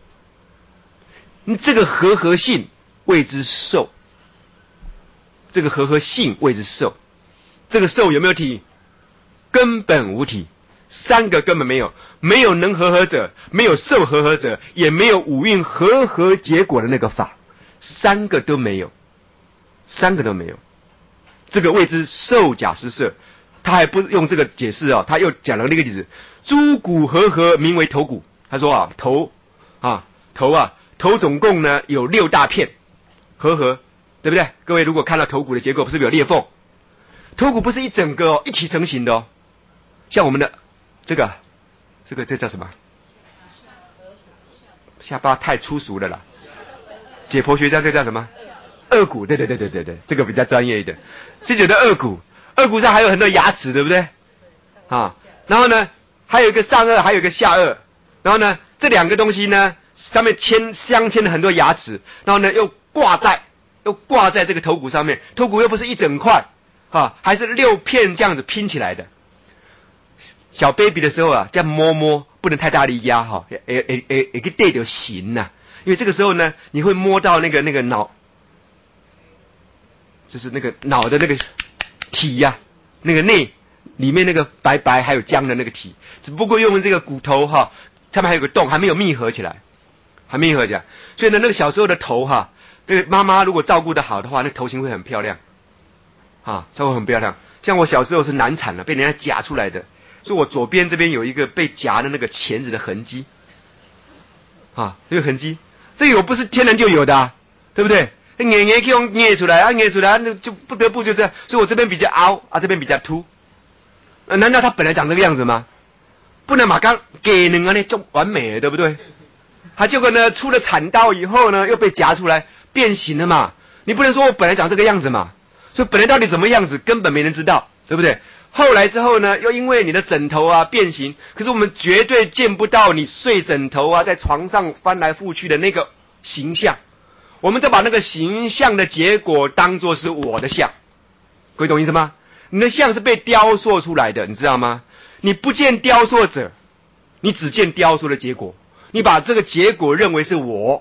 这个和合性谓之受，这个和合性谓之受。这个受有没有体？根本无体，三个根本没有，没有能和合者，没有受和合者，也没有五蕴和合结果的那个法，三个都没有，三个都没有。这个谓之受假施设。他还不用这个解释啊，他又讲了那个例子，诸骨和合名为头骨。他说啊，头总共呢有6大片和合，对不对？各位如果看到头骨的结构，不是有裂缝？头骨不是一整个哦，一体成型的哦。像我们的这叫什么？下巴太粗俗了啦。解剖学家这叫什么？颚骨。对，这个比较专业一点。这就叫颚骨。颚骨上还有很多牙齿，对不对？啊，然后呢，还有一个上颚，还有一个下颚，然后呢，这两个东西呢，上面镶嵌了很多牙齿，然后呢，又挂在这个头骨上面，头骨又不是一整块啊，还是6片这样子拼起来的。小 baby 的时候啊，这样摸，不能太大力压哈，也可以对着形呐，因为这个时候呢，你会摸到那个脑，就是那个脑的那个体呀，那个内里面那个白还有浆的那个体，只不过用这个骨头哈，上面还有个洞，还没有密合起来，所以呢，那个小时候的头哈，这个妈妈如果照顾得好的话，那头型会很漂亮，照顾很漂亮。像我小时候是难产了，被人家夹出来的，所以我左边这边有一个被夹的那个钳子的痕迹，这个痕迹，这个我不是天然就有的，对不对？捏可以用捏出来，捏出来那就不得不就这样，所以我这边比较凹这边比较凸。难道他本来长这个样子吗？不能马刚给人呢就完美了，对不对？他结果呢出了产道以后呢，又被夹出来变形了嘛。你不能说我本来长这个样子嘛，所以本来到底什么样子根本没人知道，对不对？后来之后呢，又因为你的枕头变形，可是我们绝对见不到你睡枕头在床上翻来覆去的那个形象。我们都把那个形象的结果当作是我的像，各位懂意思吗？你的像是被雕塑出来的，你知道吗？你不见雕塑者，你只见雕塑的结果，你把这个结果认为是我。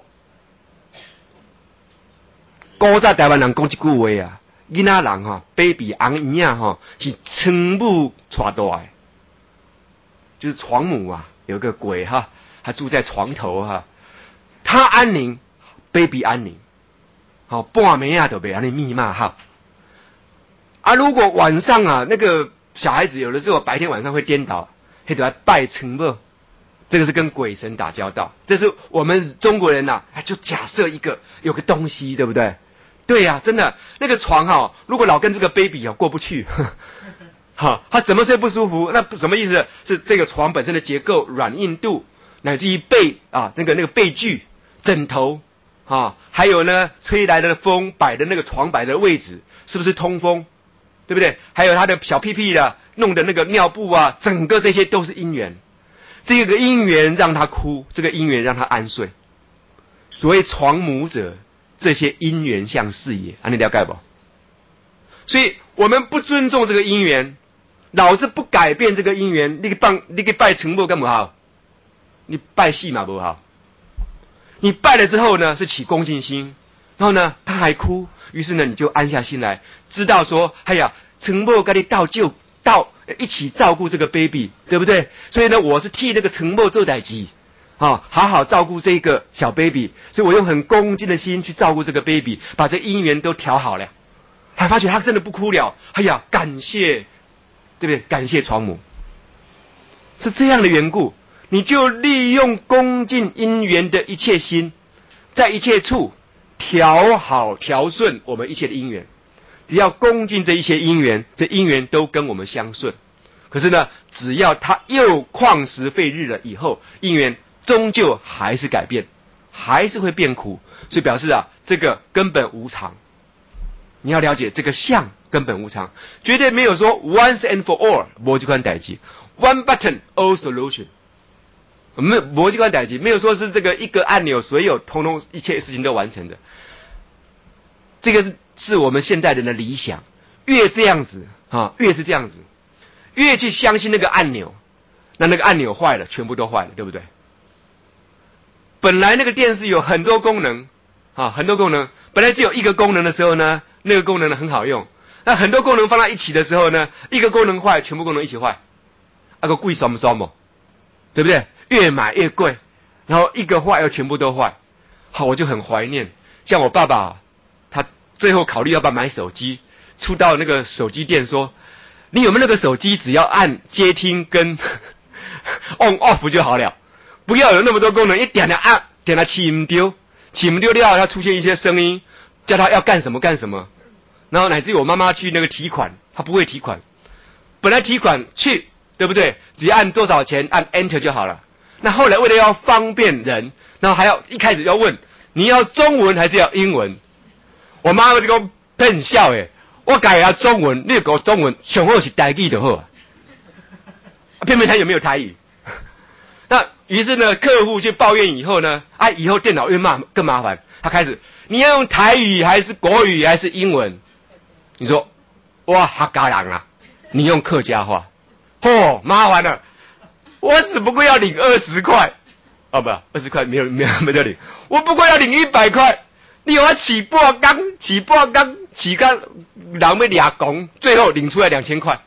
古早台湾人讲一句话啊，囡仔人baby 红婴仔是床母带大的，就是床母有个鬼他住在床头他安宁。baby 安宁，半暝都别安尼密码如果晚上那个小孩子有的时候白天晚上会颠倒，还得来拜床母，这个是跟鬼神打交道。这是我们中国人就假设有个东西，对不对？对呀，真的那个床如果老跟这个 baby 过不去，他怎么睡不舒服？那什么意思？是这个床本身的结构、软硬度，乃至于被那个被具、枕头。还有呢，吹来的风摆的那个床摆的位置是不是通风，对不对？还有他的小屁屁弄的那个尿布整个这些都是因缘。这个因缘让他哭，这个因缘让他安睡。所谓床母者，这些因缘相是也，你了解不？所以我们不尊重这个因缘，老是不改变这个因缘，你去拜床母干嘛好？你拜戏嘛不好。 你拜了之后呢，是起恭敬心，然后呢，他还哭，于是呢，你就安下心来，知道说，哎呀，陈默跟你一起照顾这个 baby， 对不对？所以呢，我是替那个陈默做代志，好好照顾这个小 baby， 所以我用很恭敬的心去照顾这个 baby， 把这姻缘都调好了，还发觉他真的不哭了，哎呀，感谢，对不对？感谢床母，是这样的缘故。你就利用恭敬因缘的一切心，在一切处调好调顺我们一切的因缘。只要恭敬这一些因缘，这因缘都跟我们相顺。可是呢，只要它又旷时废日了以后，因缘终究还是改变，还是会变苦，所以表示这个根本无常。你要了解这个相根本无常，绝对没有说 once and for all 没这款代志 ，one button all solution。没这款代志，没有说是这个一个按钮，所有通通一切事情都完成的。这个是我们现代人的理想，越这样子越是这样子，越去相信那个按钮，那个按钮坏了，全部都坏了，对不对？本来那个电视有很多功能很多功能，本来只有一个功能的时候呢，那个功能呢很好用，那很多功能放在一起的时候呢，一个功能坏，全部功能一起坏，个贵什么什么，对不对？越买越贵，然后一个坏又全部都坏。好，我就很怀念，像我爸爸，他最后考虑要不要买手机，出到那个手机店说，你有没有那个手机只要按接听跟on off 就好了，不要有那么多功能，一点了按，点了起不丢了，要出现一些声音，叫他要干什么干什么，然后乃至于我妈妈去那个提款，她不会提款，本来提款去，对不对？只要按多少钱，按 enter 就好了。那后来为了要方便人，然后还要一开始要问你要中文还是要英文？我妈妈就讲骗笑诶，我改要中文，你给我中文，上好是台语就好。偏偏他有没有台语？那于是呢，客户就抱怨以后呢，以后电脑更麻烦。他开始你要用台语还是国语还是英文？你说哇客家人你用客家话，麻烦了。我只不过要领20块，不，20块没得领，我不过要领100块。你有要起半缸，起缸人要俩公，最后领出来2000块。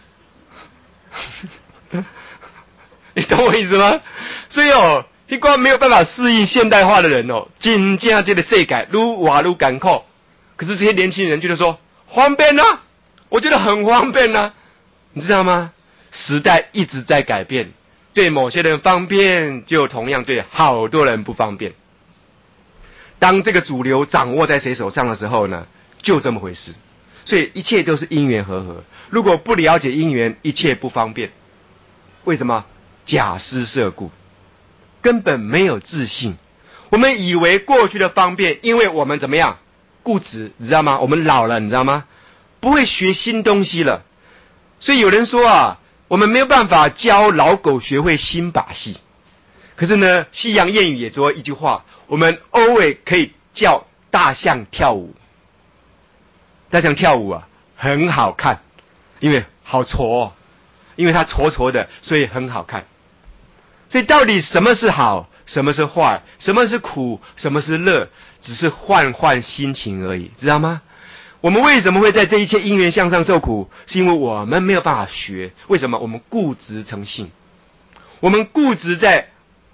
你懂我意思吗？所以一个没有办法适应现代化的人真正这个世界愈活愈艰苦。可是这些年轻人觉得说方便我觉得很方便你知道吗？时代一直在改变，对某些人方便，就同样对好多人不方便。当这个主流掌握在谁手上的时候呢，就这么回事。所以一切都是因缘和合，如果不了解因缘，一切不方便。为什么？假施设故，根本没有自信。我们以为过去的方便，因为我们怎么样固执，你知道吗？我们老了，你知道吗？不会学新东西了。所以有人说我们没有办法教老狗学会新把戏。可是呢，西洋谚语也说一句话，我们 always 可以叫大象跳舞。大象跳舞很好看，因为好挫因为它挫的，所以很好看。所以到底什么是好，什么是坏，什么是苦，什么是乐，只是换心情而已，知道吗？我们为什么会在这一切因缘向上受苦？是因为我们没有办法学。为什么？我们固执成性，我们固执在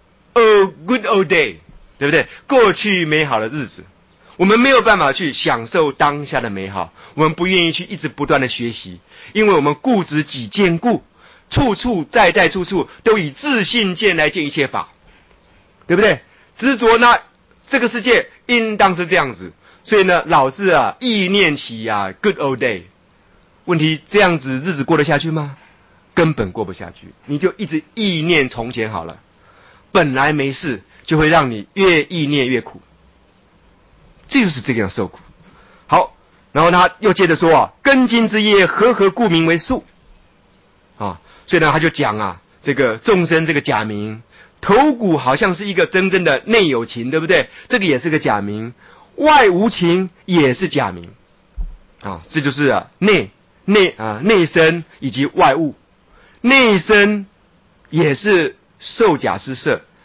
good old day， 对不对？过去美好的日子，我们没有办法去享受当下的美好，我们不愿意去一直不断的学习，因为我们固执己见故，处处在处处都以自信见来见一切法，对不对？执着呢，这个世界应当是这样子，所以呢，老是意念起good old day。问题这样子日子过得下去吗？根本过不下去，你就一直意念从前好了，本来没事，就会让你越意念越苦，这就是这个样受苦。好，然后他又接着说根今之业，何故名为术所以呢，他就讲这个众生这个假名，头骨好像是一个真正的内有情，对不对？这个也是个假名，外无情也是假名这就是内身以及外物。内身也是受假施设，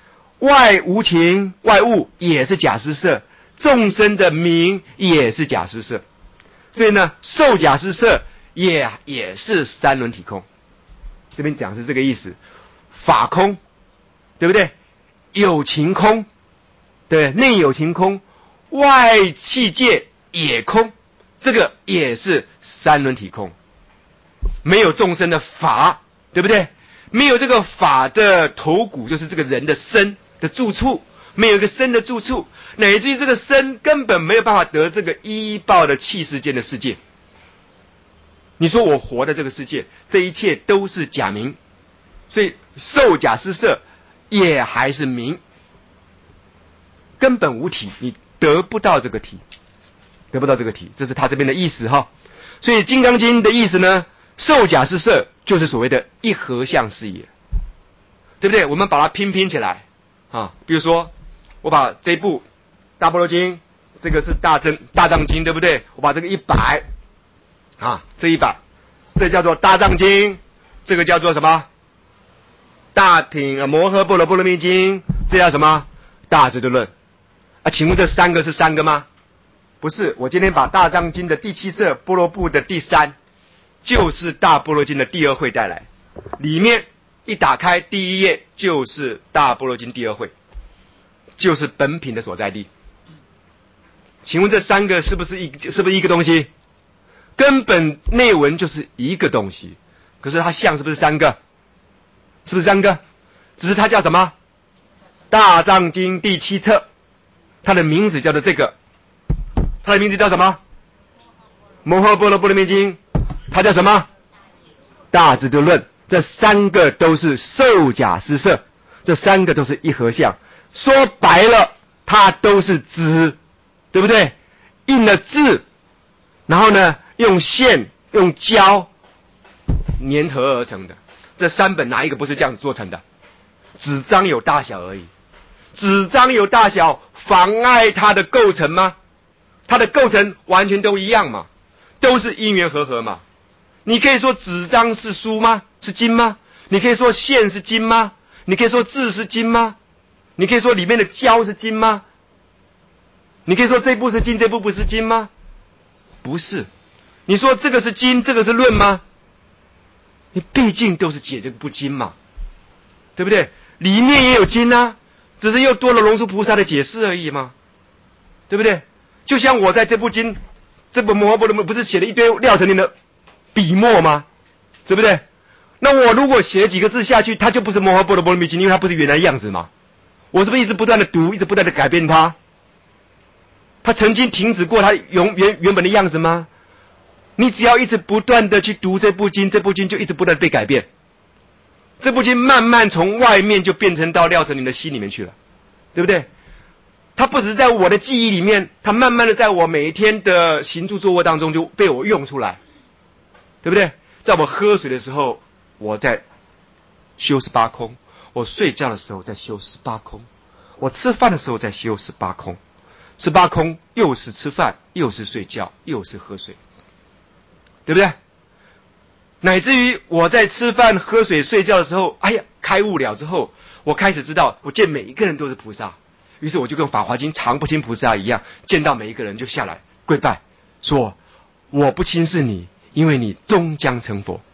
外无情，外物也是假施设，众生的名也是假施设。所以呢，受假施设也是三轮体空。这边讲是这个意思，法空，对不对？有情空，对，内有情空，外气界也空，这个也是三轮体空。没有众生的法，对不对？没有这个法的头骨，就是这个人的身的住处，没有一个身的住处，乃至于这个身根本没有办法得这个依报的气世间的世界。你说我活的这个世界，这一切都是假名，所以受假施设也还是名，根本无体，你得不到这个体，得不到这个体，这是他这边的意思哈。所以《金刚经》的意思呢，受假施设就是所谓的一合相是也，对不对？我们把它拼起来啊，比如说我把这部大般若经，这个是大藏经，对不对？我把这个100啊，这100，这叫做大藏经，这个叫做什么？大品摩诃般若蜜经，这叫什么？大智度论啊？请问这3个是3个吗？不是，我今天把大藏经的第7册般若部的第3，就是大般若经的第2会带来，里面一打开第1页就是大般若经第2会，就是本品的所在地。请问这3个是不是一个东西？根本内文就是一个东西，可是它像是不是3个？是不是3个？只是它叫什么？大藏经第7册，它的名字叫做这个，它的名字叫什么？摩诃般若波罗蜜经，它叫什么？大智度论。这3个都是受假施设，这3个都是一合相。说白了，它都是指，对不对？印了字，然后呢，用线用胶粘合而成的。这3本哪一个不是这样做成的？纸张有大小而已，纸张有大小妨碍它的构成吗？它的构成完全都一样嘛，都是因缘和合嘛。你可以说纸张是书吗？是金吗？你可以说线是金吗？你可以说字是金吗？你可以说里面的胶是金吗？你可以说这部是金，这部不是金吗？不是。你说这个是经，这个是论吗？你毕竟都是解这个不经嘛，对不对？里面也有经啊，只是又多了龙树菩萨的解释而已嘛，对不对？就像我在这部经，这部摩诃般若不是写了一堆廖承林的笔墨吗？对不对？那我如果写了几个字下去，它就不是摩诃般若蜜经，因为它不是原来的样子嘛。我是不是一直不断的读，一直不断的改变它？它曾经停止过它原本的样子吗？你只要一直不断的去读这部经，这部经就一直不断的被改变。这部经慢慢从外面就变成到廖承林的心里面去了，对不对？它不只是在我的记忆里面，它慢慢的在我每一天的行住坐卧当中就被我用出来，对不对？在我喝水的时候，我在修18空；我睡觉的时候在修18空；我吃饭的时候在修18空。18空又是吃饭，又是睡觉，又是喝水，对不对？乃至于我在吃饭、喝水、睡觉的时候，哎呀，开悟了之后，我开始知道，我见每一个人都是菩萨。于是我就跟《法华经》常不轻菩萨一样，见到每一个人就下来跪拜，说：“我不轻视你，因为你终将成佛。”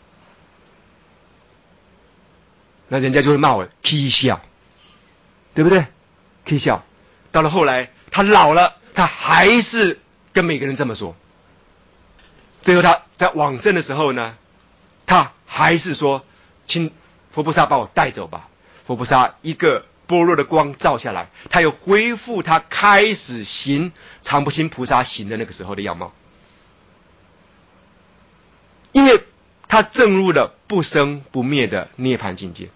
那人家就会骂我蹊跷，对不对？蹊跷。到了后来，他老了，他还是跟每个人这么说。最后他在往生的时候呢，他还是说：“请佛菩萨把我带走吧。”佛菩萨一个般若的光照下来，他又恢复他开始行常不轻菩萨行的那个时候的样貌，因为他证入了不生不灭的涅槃境界。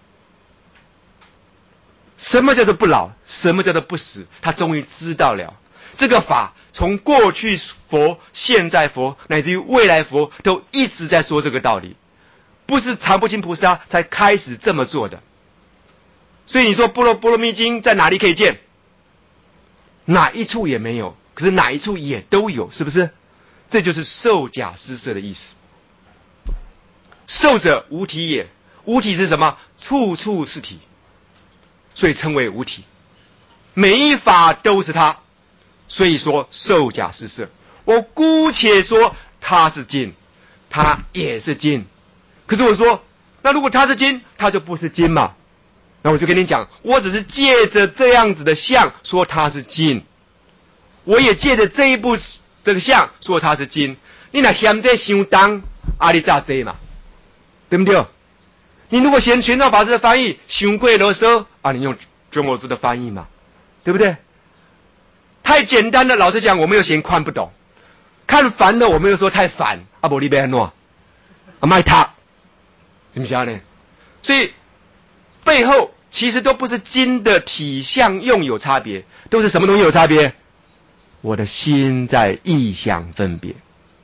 什么叫做不老？什么叫做不死？他终于知道了这个法，从过去佛、现在佛乃至于未来佛都一直在说这个道理，不是常不轻菩萨才开始这么做的。所以你说般若蜜经在哪里可以见？哪一处也没有，可是哪一处也都有，是不是？这就是受假施设的意思。受者无体也，无体是什么？处处是体，所以称为无体。 每一法都是他，所以说受假施设。我姑且说他是金，他也是金。可是我说，那如果他是金，他就不是金嘛？那我就跟你讲，我只是借着这样子的相说他是金，我也借着这一部这个相说他是金。你若嫌这相当，你咋这嘛？对不对？你如果嫌玄奘法师的翻译凶贵啰嗦你用中国字的翻译嘛，对不对？太简单的，老实讲，我没有嫌看不懂；看烦的，我没有说太烦。不你别弄卖他，你们晓得呢？所以背后其实都不是金的体相用有差别，都是什么东西有差别？我的心在意想分别。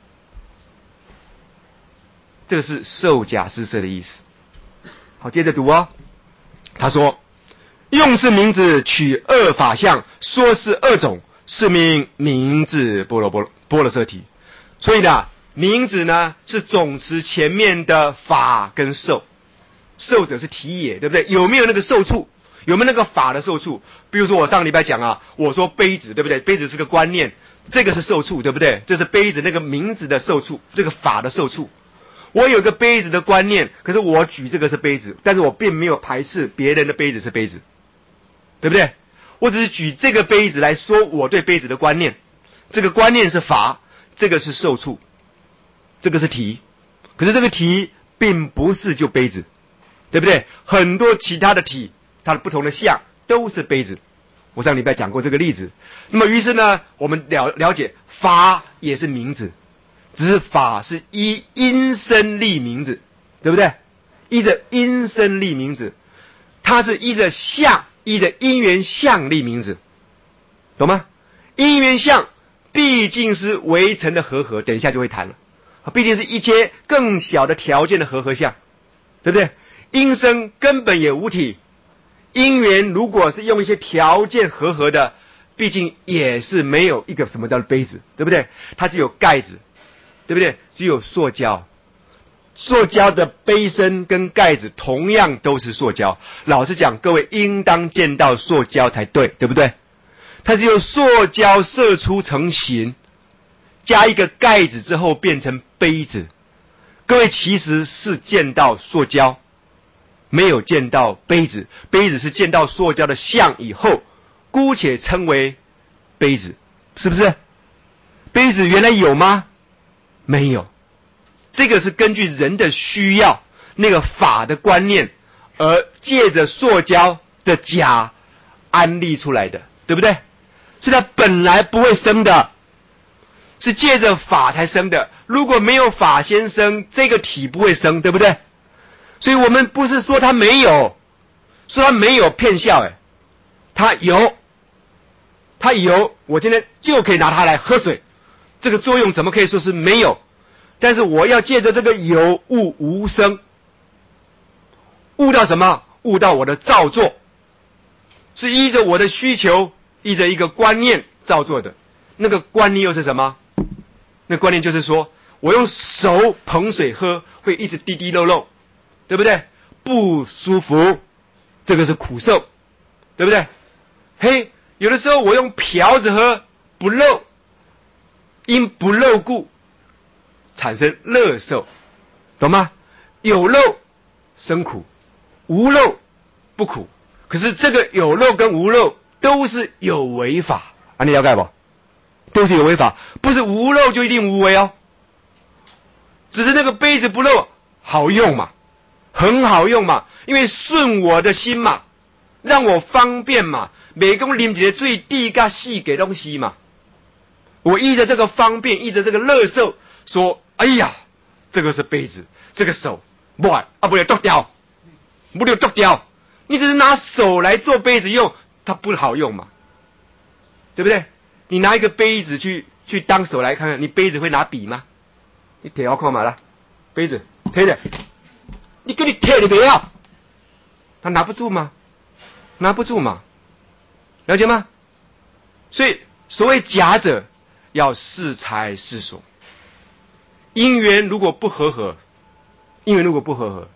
这个是受假施设的意思。好，接着读他说，用是名字取二法相，说是二种，是名名字般若摄体。所以呢，名字呢是总词前面的法跟受，受者是体也，对不对？有没有那个受处？有没有那个法的受处？比如说我上礼拜讲我说杯子，对不对？杯子是个观念，这个是受处，对不对？这是杯子那个名字的受处，这个法的受处。我有个杯子的观念，可是我举这个是杯子，但是我并没有排斥别人的杯子是杯子，对不对？我只是举这个杯子来说我对杯子的观念，这个观念是法，这个是受处，这个是体。可是这个体并不是就杯子，对不对？很多其他的体，它的不同的相都是杯子。我上礼拜讲过这个例子。那么于是呢，我们了解法也是名字，只是法是依因身立名字，对不对？依着因身立名字，它是依着相，依着因缘相立名字，懂吗？因缘相毕竟是微尘的和，等一下就会谈了，毕竟是一些更小的条件的和相，对不对？因身根本也无体，因缘如果是用一些条件和的，毕竟也是没有一个什么叫杯子，对不对？它只有盖子，对不对？只有塑胶，塑胶的杯身跟盖子同样都是塑胶。老实讲，各位应当见到塑胶才对，对不对？它是由塑胶射出成形，加一个盖子之后变成杯子。各位其实是见到塑胶，没有见到杯子。杯子是见到塑胶的相以后，姑且称为杯子，是不是？杯子原来有吗？没有。这个是根据人的需要，那个法的观念，而借着塑胶的假安立出来的，对不对？所以它本来不会生的，是借着法才生的。如果没有法先生，这个体不会生，对不对？所以我们不是说它没有，说它没有骗笑，它有，它有，我今天就可以拿它来喝水，这个作用怎么可以说是没有？但是我要借着这个有悟无生，悟到什么？悟到我的造作，是依着我的需求，依着一个观念造作的。那个观念又是什么？那观念就是说，我用手捧水喝，会一直滴滴漏漏，对不对？不舒服，这个是苦受，对不对？嘿，有的时候我用瓢子喝，不漏，因不漏故产生乐受，懂吗？有漏生苦，无漏不苦。可是这个有漏跟无漏都是有为法你了解不？都是有为法，不是无漏就一定无为哦。只是那个杯子不漏好用嘛，很好用嘛，因为顺我的心嘛，让我方便嘛，每个啉一个最低加细给东西嘛。我依着这个方便，依着这个乐受，说哎呀，这个是杯子，这个手不要剁掉，不要剁掉。你只是拿手来做杯子用，它不好用嘛，对不对？你拿一个杯子去当手来看看，你杯子会拿笔吗？你贴我看嘛啦，杯子贴的，你给你贴你不要，他拿不住吗？拿不住嘛，了解吗？所以所谓假者，要适才适所。因缘如果不和，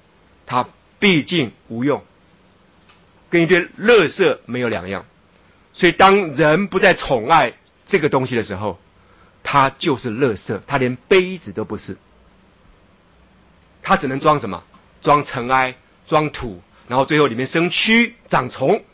它毕竟无用，跟一堆垃圾没有两样。 所以当人不再宠爱这个东西的时候，它就是垃圾，它连杯子都不是，它只能装什么？装尘埃，装土，然后最后里面生蛆长虫。